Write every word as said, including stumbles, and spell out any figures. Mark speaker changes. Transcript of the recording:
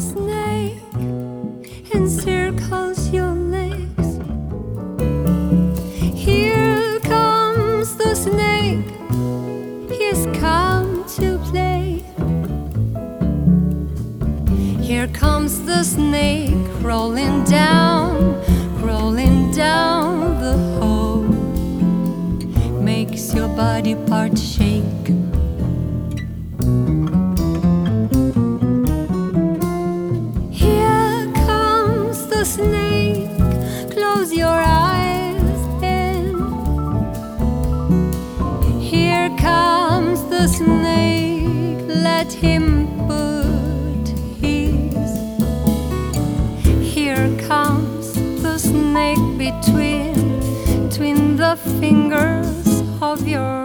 Speaker 1: snake encircles your legs. Here comes the snake, he's come to play. Here comes the snake rolling down, rolling down the hole, makes your body parts shake. Here comes the snake, close your eyes and here comes the snake, let him put his. Here comes the snake between, between the fingers of your